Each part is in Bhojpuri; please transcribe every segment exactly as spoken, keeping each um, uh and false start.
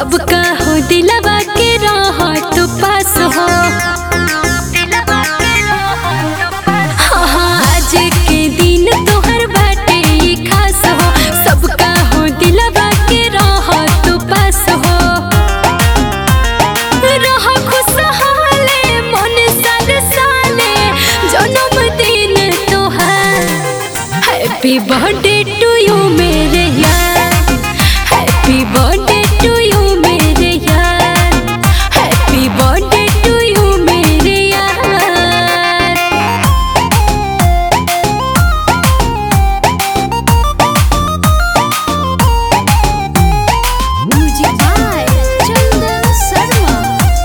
सबका हो दिलवा के रह तो पास हो। हाँ हाँ आज के दिन तोहर बाटे ई खास हो। सबका हो दिलवा के रह तो पास हो। रह खुशहाले मन साल साले जन्मदिन तोहार। हैप्पी बर्थडे टू यू मेरे यार। हैप्पी बर्थडे टू यू मेरे यार। हैप्पी बर्थडे टू यू मेरे यार। Music by Chandan Sharma.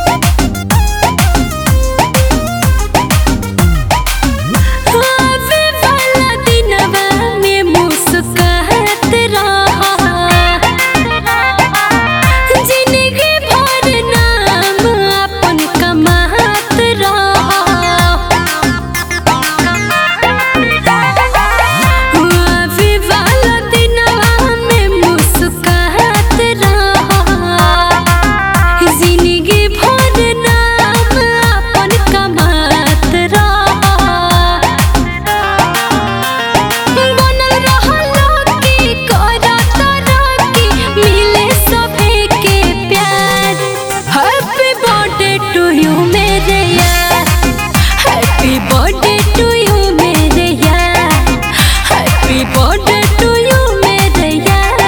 आवे वाला दिनवा में मुस्कुरात रहा। जिंदगी भर नाम अपन कमात रहा। आवे वाला दिनवा में मुस्कुरात रहा। जिंदगी भर नाम अपन कमात रहा। बनल रहलो की करत रही मिले सभे के प्यार। हैप्पी बर्थडे टू यू मेरे यार। हैप्पी बर्थडे टू यू मेरे यार। हैप्पी बर्थडे टू यू मेरे यार।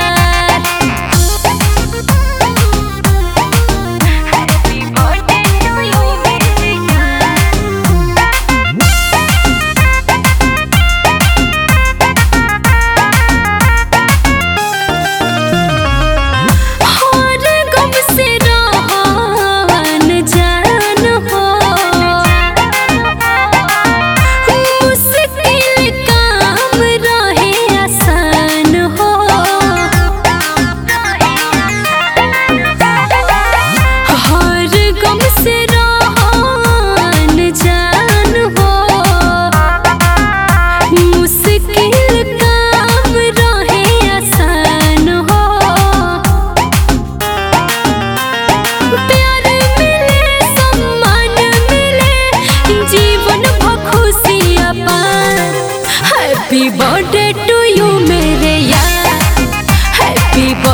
हैप्पी बर्थडे टू यू मेरे हर गम से रहन जान हो। मुश्किल काम रहे आसान हो। हर गम से रहन जान हो। मुश्किल काम रहे आसान हो। प्यार मिले सम्मान मिले जीवन भर खुशी अपार। हैप्पी बर्थडे टू यू मेरे यार। हैप्पी